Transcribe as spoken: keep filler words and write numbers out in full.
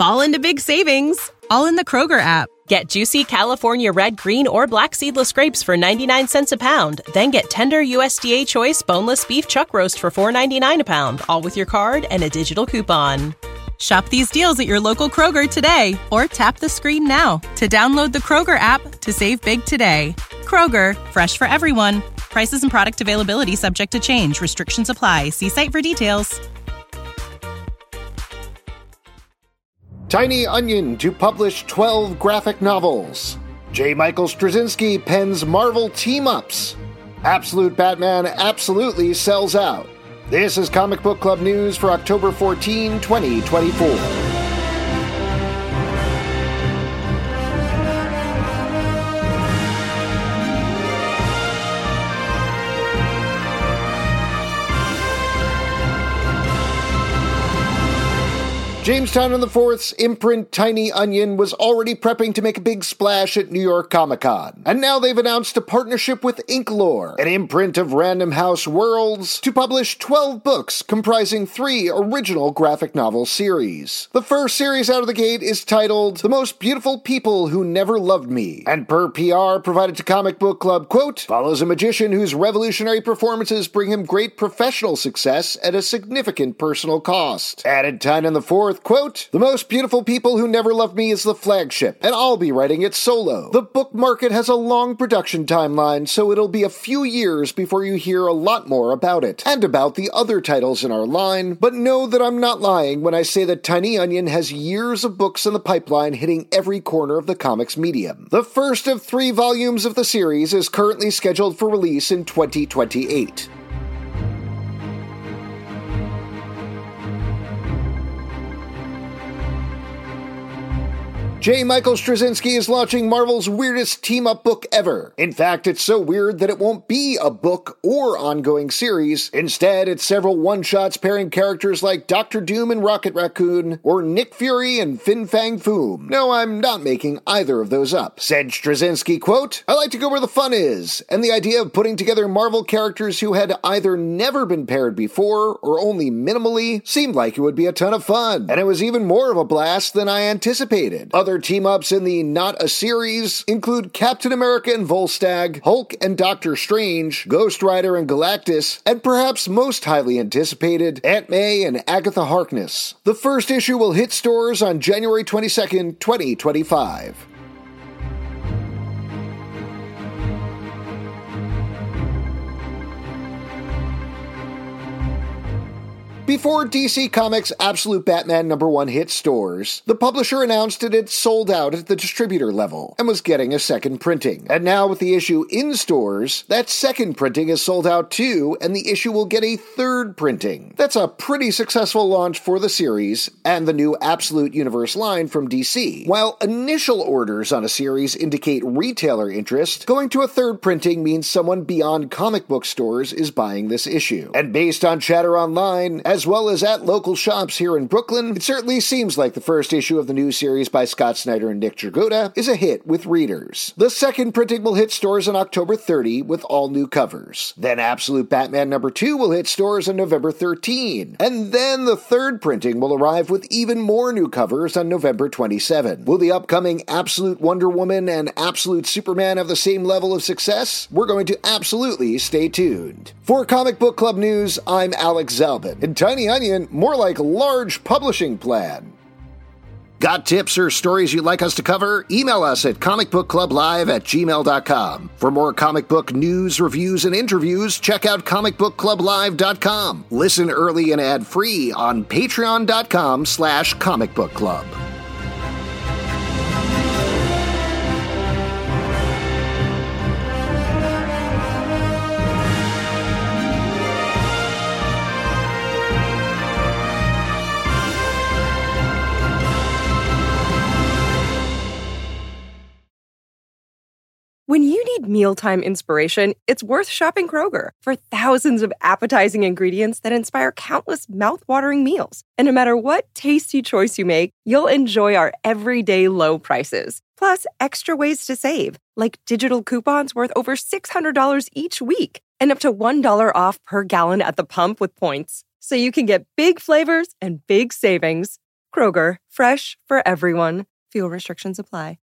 fall into big savings, all in the Kroger app. Get juicy California red, green, or black seedless grapes for ninety-nine cents a pound. Then get tender U S D A choice boneless beef chuck roast for four ninety-nine a pound, all with your card and a digital coupon. Shop these deals at your local Kroger today, or tap the screen now to download the Kroger app to save big today. Kroger, fresh for everyone. Prices and product availability subject to change. Restrictions apply. See site for details. Tiny Onion to publish twelve graphic novels. J. Michael Straczynski pens Marvel team-ups. Absolute Batman absolutely sells out. This is Comic Book Club News for October fourteenth, twenty twenty-four. Jamestown and the Fourth's imprint Tiny Onion was already prepping to make a big splash at New York Comic Con. And now they've announced a partnership with Inklore, an imprint of Random House Worlds, to publish twelve books comprising three original graphic novel series. The first series out of the gate is titled The Most Beautiful People Who Never Loved Me, and per P R provided to Comic Book Club, quote, follows a magician whose revolutionary performances bring him great professional success at a significant personal cost. Added Tynan the Fourth, quote, the most beautiful people who never loved me is the flagship, and I'll be writing it solo. The book market has a long production timeline, so it'll be a few years before you hear a lot more about it, and about the other titles in our line, but know that I'm not lying when I say that Tiny Onion has years of books in the pipeline hitting every corner of the comics medium. The first of three volumes of the series is currently scheduled for release in twenty twenty-eight. J. Michael Straczynski is launching Marvel's weirdest team-up book ever. In fact, it's so weird that it won't be a book or ongoing series. Instead, it's several one-shots pairing characters like Doctor Doom and Rocket Raccoon, or Nick Fury and Fin Fang Foom. No, I'm not making either of those up. Said Straczynski, quote, I like to go where the fun is, and the idea of putting together Marvel characters who had either never been paired before, or only minimally, seemed like it would be a ton of fun. And it was even more of a blast than I anticipated. Other team-ups in the Not a Series include Captain America and Volstagg, Hulk and Doctor Strange, Ghost Rider and Galactus, and perhaps most highly anticipated, Aunt May and Agatha Harkness. The first issue will hit stores on January twenty-second, twenty twenty-five. Before D C Comics' Absolute Batman number one hit stores, the publisher announced it had sold out at the distributor level and was getting a second printing. And now with the issue in stores, that second printing is sold out too, and the issue will get a third printing. That's a pretty successful launch for the series and the new Absolute Universe line from D C. While initial orders on a series indicate retailer interest, going to a third printing means someone beyond comic book stores is buying this issue. And based on chatter online, as well as at local shops here in Brooklyn, it certainly seems like the first issue of the new series by Scott Snyder and Nick Dragotta is a hit with readers. The second printing will hit stores on October thirtieth with all new covers. Then Absolute Batman number two will hit stores on November thirteenth. And then the third printing will arrive with even more new covers on November twenty-seventh. Will the upcoming Absolute Wonder Woman and Absolute Superman have the same level of success? We're going to absolutely stay tuned. For Comic Book Club News, I'm Alex Zalbin. And Tiny Onion, more like large publishing plan. Got tips or stories you'd like us to cover? Email us at comicbookclublive at gmail dot com. For more comic book news, reviews, and interviews, check out comic book club live dot com. Listen early and ad-free on patreon dot com slash comic book club. When you need mealtime inspiration, it's worth shopping Kroger for thousands of appetizing ingredients that inspire countless mouth-watering meals. And no matter what tasty choice you make, you'll enjoy our everyday low prices. Plus, extra ways to save, like digital coupons worth over six hundred dollars each week and up to one dollar off per gallon at the pump with points. So you can get big flavors and big savings. Kroger, fresh for everyone. Fuel restrictions apply.